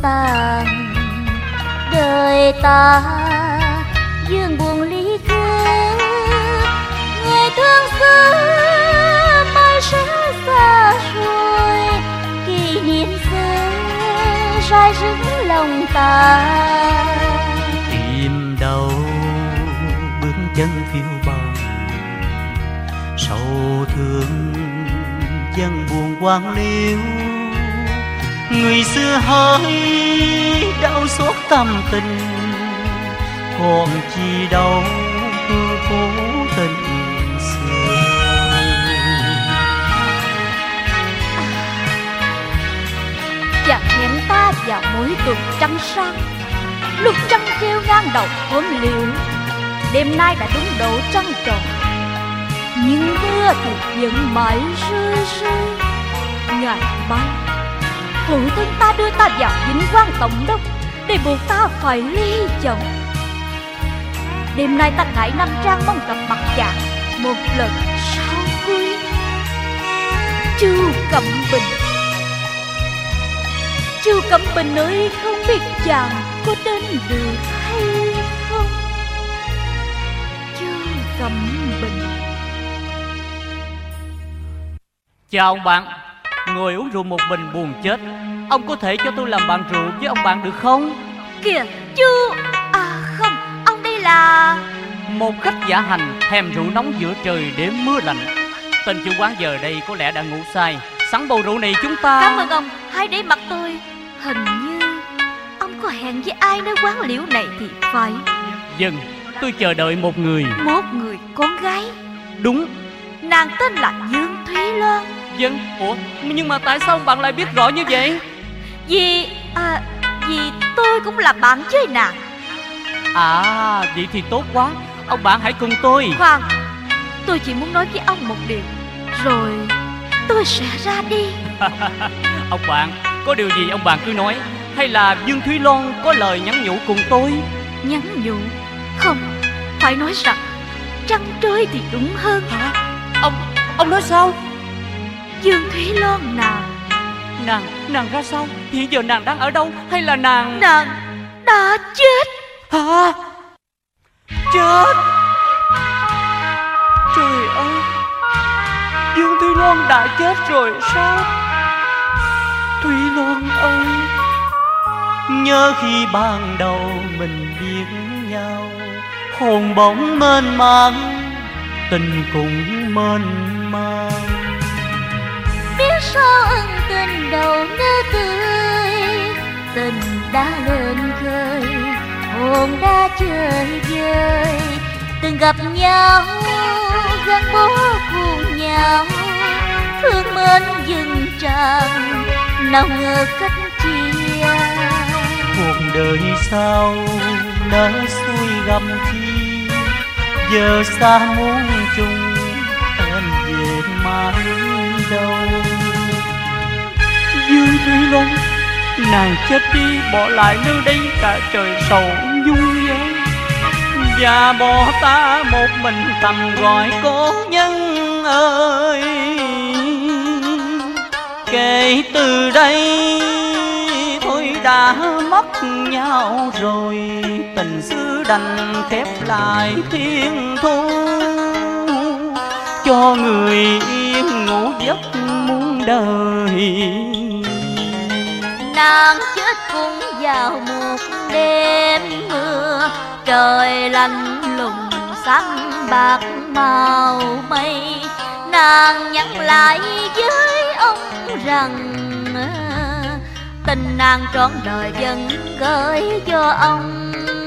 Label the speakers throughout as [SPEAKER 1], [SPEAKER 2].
[SPEAKER 1] tàn. Đời ta dương buồn ly thương, người thương xưa mai sẽ xa rồi. Kỷ niệm xưa rải rứt lòng ta.
[SPEAKER 2] Tìm đâu bước chân phiêu bồng, sầu thương dân buồn quan liêu. Người xưa hỡi đau xót tâm tình, còn chi đâu hương cố tình xưa.
[SPEAKER 1] Chàng hẹn ta vào mỗi tuần trăng sáng, lúc trăng treo ngang đầu khóm liễu. Đêm nay đã đúng độ trăng tròn, nhưng mưa thì vẫn mãi rơi rơi. Ngày mai phụ thân ta đưa ta vào Vĩnh Quang Tổng đốc để buộc ta phải ly chồng. Đêm nay ta ngại Nam Trang mong gặp mặt chàng một lần sau cuối. Chu Cẩm Bình, Chu Cẩm Bình ơi, không biết chàng có đến được hay không? Chu Cẩm Bình.
[SPEAKER 2] Chào ông bạn, ngồi uống rượu một mình buồn chết. Ông có thể cho tôi làm bạn rượu với ông bạn được không?
[SPEAKER 1] Kìa chú, không, ông đây là...
[SPEAKER 2] Một khách giả hành thèm rượu nóng giữa trời đêm mưa lạnh. Tên chủ quán giờ đây có lẽ đã ngủ say. Sẵn bầu rượu này chúng ta...
[SPEAKER 1] Cảm ơn ông, hãy để mặt tôi. Hình như ông có hẹn với ai nơi quán liễu này thì phải.
[SPEAKER 2] Vâng, tôi chờ đợi một người.
[SPEAKER 1] Một người con gái?
[SPEAKER 2] Đúng.
[SPEAKER 1] Nàng tên là Dương Thúy Loan.
[SPEAKER 2] Vâng, ủa, nhưng mà tại sao bạn lại biết rõ như vậy?
[SPEAKER 1] Vì tôi cũng là bạn với nàng.
[SPEAKER 2] À, vậy thì tốt quá. Ông bạn hãy cùng tôi.
[SPEAKER 1] Khoan, tôi chỉ muốn nói với ông một điều, rồi tôi sẽ ra đi.
[SPEAKER 2] Ông bạn, có điều gì ông bạn cứ nói. Hay là Dương Thúy Loan có lời nhắn nhủ cùng tôi?
[SPEAKER 1] Nhắn nhủ? Không, phải nói rằng trăng trôi thì đúng hơn.
[SPEAKER 2] Hả? Ông nói sao?
[SPEAKER 1] Dương Thúy Loan
[SPEAKER 2] Nàng ra sao? Hiện giờ nàng đang ở đâu? Hay là nàng
[SPEAKER 1] đã chết?
[SPEAKER 2] Hả? Chết? Trời ơi, Dương Thúy Loan đã chết rồi sao? Thúy Loan ơi, nhớ khi ban đầu mình biết nhau, hồn bỗng mênh mang, tình cũng mênh mang.
[SPEAKER 1] Biết sao ân tình đầu ngỡ tươi, tình đã lên khơi, hồn đã chơi vơi. Từng gặp nhau gắn bó cùng nhau, thương mến dừng tràn, nào ngờ cách chia.
[SPEAKER 2] Cuộc đời sao nỡ xuôi gầm chi, giờ xa muốn chung em về mãi đâu. Dương Thúy Loan, nàng chết đi bỏ lại nơi đây cả trời sầu nhung nhớ, và bỏ ta một mình thầm gọi cố nhân ơi. Kể từ đây thôi đã mất nhau rồi, tình xưa đành khép lại thiên thu, cho người yên ngủ giấc muôn đời.
[SPEAKER 1] Nàng chết cũng vào một đêm mưa, trời lạnh lùng xanh bạc màu mây. Nàng nhắn lại với ông rằng tình nàng trọn đời vẫn gửi cho ông.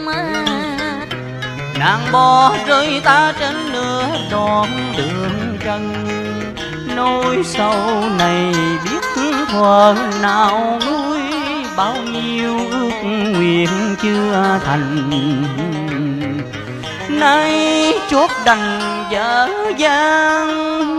[SPEAKER 2] Nàng bỏ rơi ta trên nửa đoạn đường trần, nỗi sau này biết thuở nào nuôi, bao nhiêu ước nguyện chưa thành, nay chốt đành dở dang.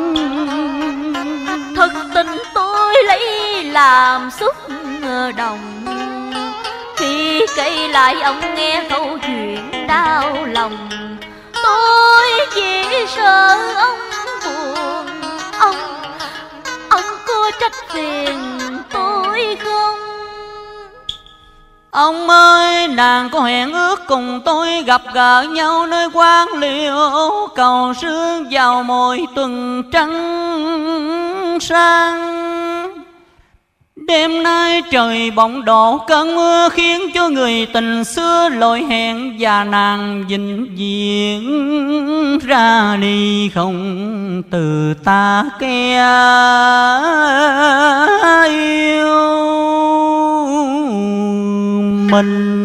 [SPEAKER 1] Thật tình tôi lấy làm xúc động, khi kể lại ông nghe câu chuyện đau lòng. Tôi chỉ sợ ông buồn, ông có trách phiền tôi không?
[SPEAKER 2] Ông ơi, nàng có hẹn ước cùng tôi gặp gỡ nhau nơi quán liễu cầu sương vào mỗi tuần trăng sang. Đêm nay trời bỗng đổ cơn mưa khiến cho người tình xưa lỗi hẹn, và nàng vĩnh viễn ra đi không từ ta ke yêu mình.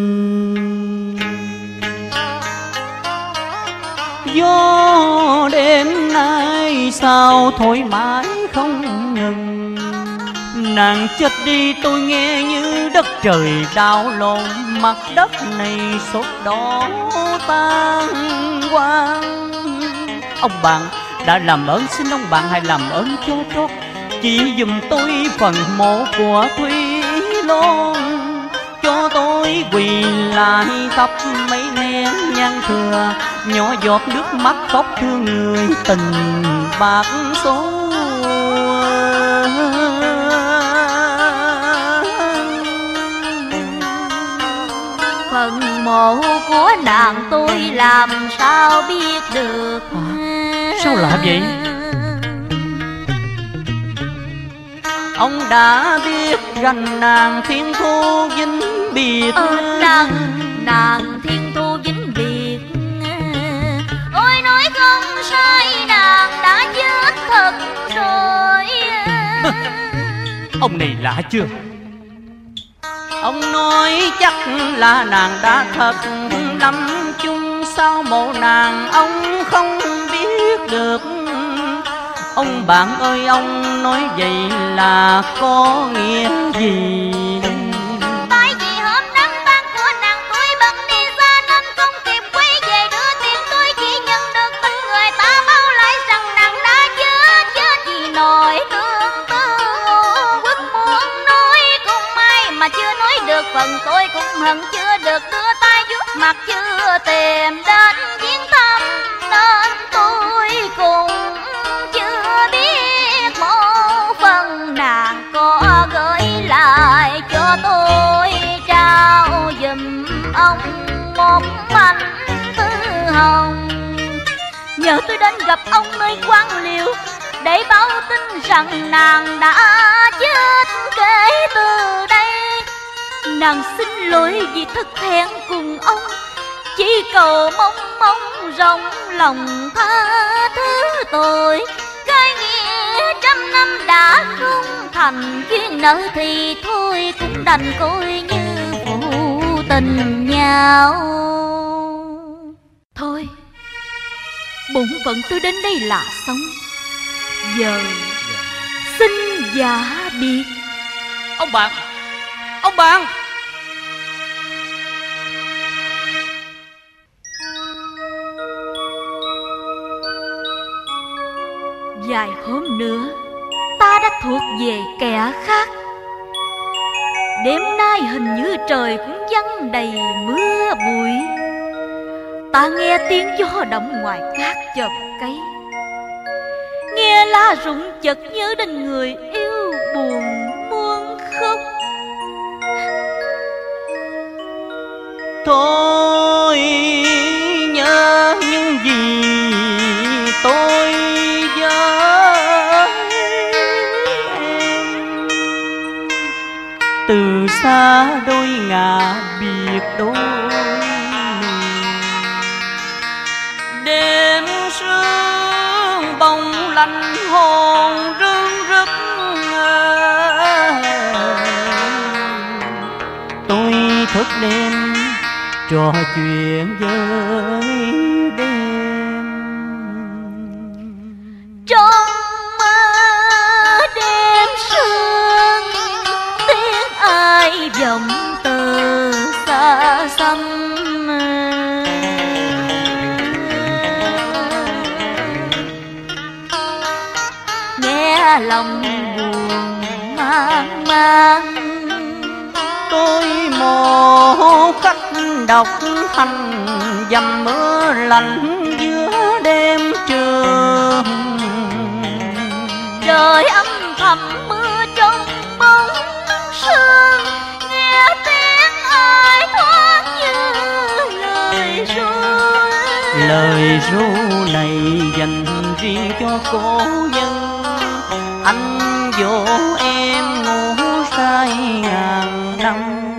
[SPEAKER 2] Gió đêm nay sao thổi mãi không ngừng, nàng chết đi tôi nghe như đất trời đảo lộn, mặt đất này sốt đỏ tan quang. Ông bạn đã làm ơn, xin ông bạn hãy làm ơn cho trót, chỉ giùm tôi phần mộ của Thúy Loan, cho tôi quỳ lại thắp mấy nén nhang thừa, nhỏ giọt nước mắt khóc thương người tình bạc số.
[SPEAKER 1] Phần mộ của nàng tôi làm sao biết được.
[SPEAKER 2] Sao lạ vậy? Ông đã biết rằng nàng thiên thu vĩnh biệt.
[SPEAKER 1] Nàng thiên thu vĩnh biệt. Ôi nói không sai, nàng đã chết thật rồi.
[SPEAKER 2] Ông này lạ chưa? Ông nói chắc là nàng đã thật lâm chung, sao mộ nàng ông không biết được. Ông bạn ơi, ông nói vậy là có nghĩa gì?
[SPEAKER 1] Tại vì hôm đám tang của nàng tôi bận đi xa nên không kịp quay về đưa tiền, tôi chỉ nhận được tin người ta báo lại rằng nàng đã chết. Chết vì nỗi tương tư quất muốn nói cũng may mà chưa nói được, phần tôi cũng hận chưa được đưa tay vuốt mặt, chưa tìm đến viếng thăm nên tôi cũng chưa biết một phần nàng có gửi lại cho tôi, trao giùm ông một mảnh tư hồng. Nhờ tôi đến gặp ông nơi quán liễu để báo tin rằng nàng đã chết. Kể từ đây nàng xin lỗi vì thất hẹn cùng ông, chỉ cầu mong rộng lòng tha thứ tội. Cái nghĩa trăm năm đã không thành, duyên nợ thì thôi cũng đành coi như phụ tình nhau. Thôi, bổn phận tôi đến đây là xong, giờ xin giả biệt.
[SPEAKER 2] Ông bạn, ông bạn.
[SPEAKER 1] Vài hôm nữa ta đã thuộc về kẻ khác. Đêm nay hình như trời cũng vắng đầy mưa bụi. Ta nghe tiếng gió động ngoài các chòm cây, nghe lá rụng chợt nhớ đến người yêu buồn muốn khóc.
[SPEAKER 2] Tôi nhớ những gì tôi với em, từ xa đôi ngả biệt đôi. Đêm sương bóng lạnh hồn rưng rức, tôi thức đêm trò chuyện với đêm.
[SPEAKER 1] Trong mơ đêm sương tiếng ai vọng từ xa xăm, nghe lòng buồn mang mang.
[SPEAKER 2] Tôi một cách đọc hành dầm mưa lạnh giữa đêm trường.
[SPEAKER 1] Trời âm thầm mưa trong bóng sương, nghe tiếng ai
[SPEAKER 2] lời ru này dành riêng cho cô nhân. Anh dỗ em ngủ say ngàn năm.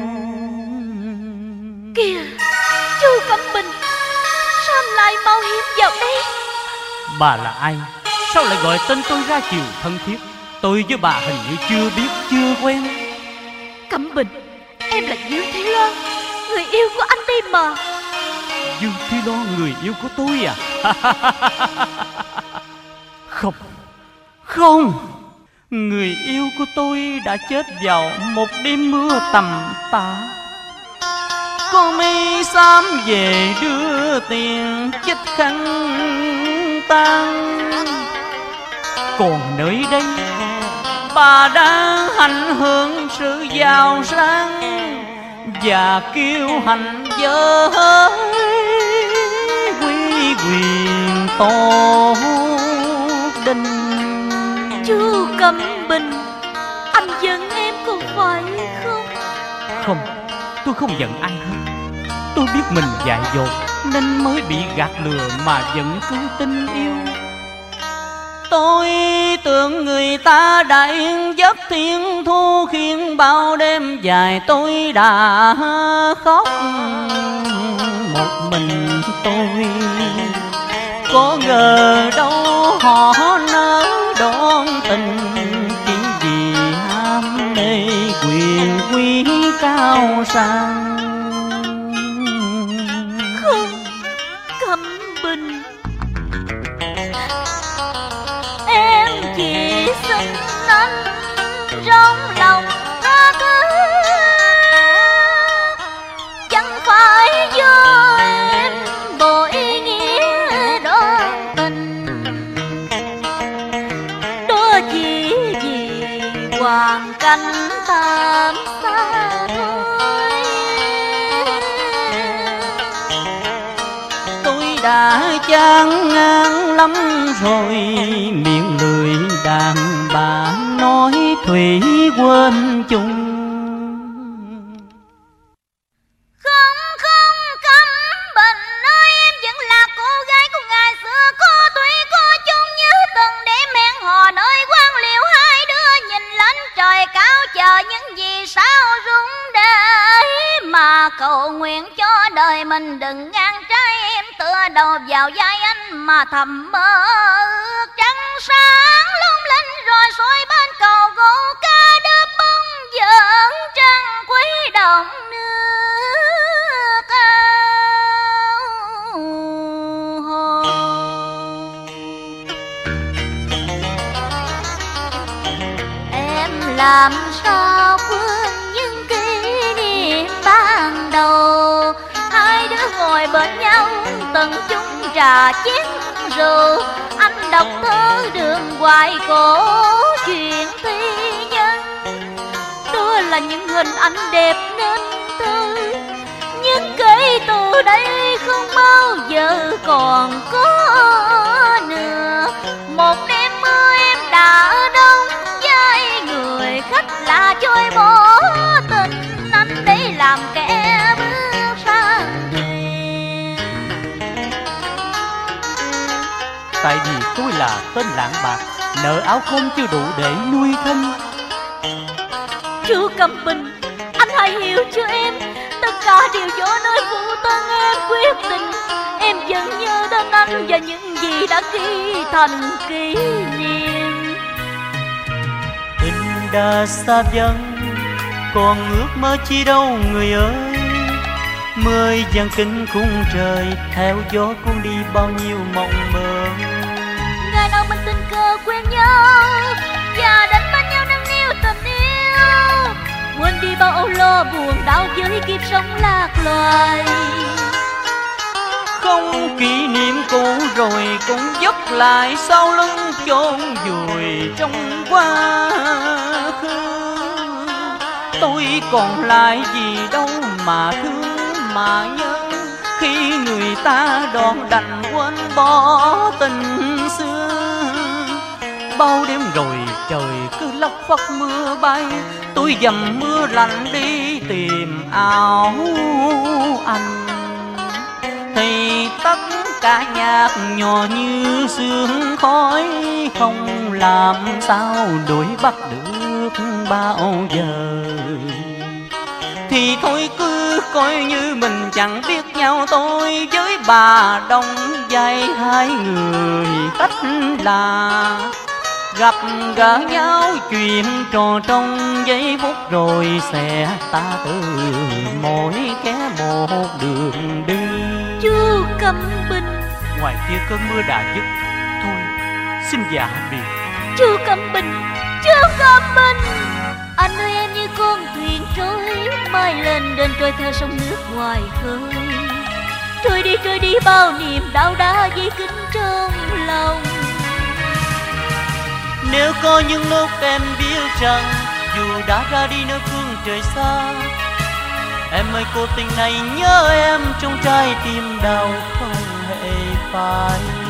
[SPEAKER 1] Kìa, chú Cẩm Bình, sao anh lại mạo hiểm vào đây?
[SPEAKER 2] Bà là ai? Sao lại gọi tên tôi ra chiều thân thiết? Tôi với bà hình như chưa biết, chưa quen.
[SPEAKER 1] Cẩm Bình, em là Dương Thúy Loan, người yêu của anh đây mà.
[SPEAKER 2] Dương Thúy Loan, người yêu của tôi à? Không, không, người yêu của tôi đã chết vào một đêm mưa tầm tã. Có mây xám về đưa tiền chích khăn tan. Còn nơi đây bà đang hạnh hưởng sự giàu sang và kiêu hạnh với quý quyền tổ đình.
[SPEAKER 1] Chú Cẩm Bình, anh giận em có phải không?
[SPEAKER 2] Không, tôi không giận ai hết. Tôi biết mình dại dột nên mới bị gạt lừa mà vẫn cứ tin yêu. Tôi tưởng người ta đã yên giấc thiên thu, khiến bao đêm dài tôi đã khóc một mình tôi. Có ngờ đâu họ nỡ đón tình, chỉ vì ham mê quyền quý cao sang.
[SPEAKER 1] Không, Cẩm Bình, em chỉ xin anh trong lòng tha thứ. Chẳng phải do em bội nghĩa đón tình, đó chỉ vì hoàn cảnh tạm xa thôi.
[SPEAKER 2] Tôi đã chán ngán lắm rồi, miệng lười đàn bà nói thủy quên chung.
[SPEAKER 1] Không, không, Cẩm Bình ơi, em vẫn là cô gái của ngày xưa, cô thủy cô chung như từng đêm hẹn hò nơi quan liễu. Hai đứa nhìn lên trời cao chờ những vì sao rung để mà cầu nguyện cho đời mình đừng ngang trái. Em tựa đầu vào vai anh mà thầm mơ ước trăng sáng lung linh rồi soi bên cầu gỗ ca đớp bông giỡn trăng quý đồng nước cao hồ. Em làm sao quên những kỷ niệm ban đầu, hai đứa ngồi bên nhau tận chung trà chén rượu. Anh đọc thơ đường hoài cổ chuyện thi nhân, đó là những hình ảnh đẹp nên thơ. Nhưng kể từ đây không bao giờ còn có nữa. Một đêm mưa em đã đóng vai người khách lạ trôi bỏ tình anh để làm kẻ bước sang thuyền.
[SPEAKER 2] Tại vì tôi là tên lạng bạc, nợ áo không chưa đủ để nuôi thân.
[SPEAKER 1] Chú Cẩm Bình, anh hãy hiểu cho em, tất cả đều do nơi phụ thân em quyết định. Em vẫn nhớ đến anh và những gì đã ghi thành kỷ niệm.
[SPEAKER 2] Tình đã xa vắng, còn ước mơ chi đâu người ơi. Mười dặn kinh khung trời, theo gió cuốn đi bao nhiêu mộng mơ.
[SPEAKER 1] Ngày nào mình tình cờ quen nhau và đến bên nhau nâng niu tình yêu, quên đi bao âu lo buồn đau với kiếp sống lạc loài.
[SPEAKER 2] Không kỷ niệm cũ rồi cũng dốc lại sau lưng chôn vùi trong quá khứ. Tôi còn lại gì đâu mà thương mà nhớ, khi người ta đòn đành quên bỏ tình xưa. Bao đêm rồi trời cứ lất phất mưa bay, tôi dầm mưa lạnh đi tìm áo anh. Thì tất ca nhạc nhỏ như sương khói, không làm sao đuổi bắt được bao giờ. Thì thôi cứ coi như mình chẳng biết nhau, tôi với bà Đông dạy hai người cách là gặp gỡ nhau chuyện trò trong giây phút rồi sẽ ta từ mỗi kẻ một đường đi.
[SPEAKER 1] Chú Cẩm Bình.
[SPEAKER 2] Ngoài kia cơn mưa đã dứt, thôi xin dạ biệt.
[SPEAKER 1] Chú Cẩm Bình, chú Cẩm Bình. Anh ơi em như con thuyền trôi, mai lên đền trôi theo sông nước ngoài khơi. Trôi đi bao niềm đau đá dây kính trong lòng.
[SPEAKER 2] Nếu có những lúc em biết rằng dù đã ra đi nơi phương trời xa, em ơi cô tình này nhớ em trong trái tim đau không hề phai.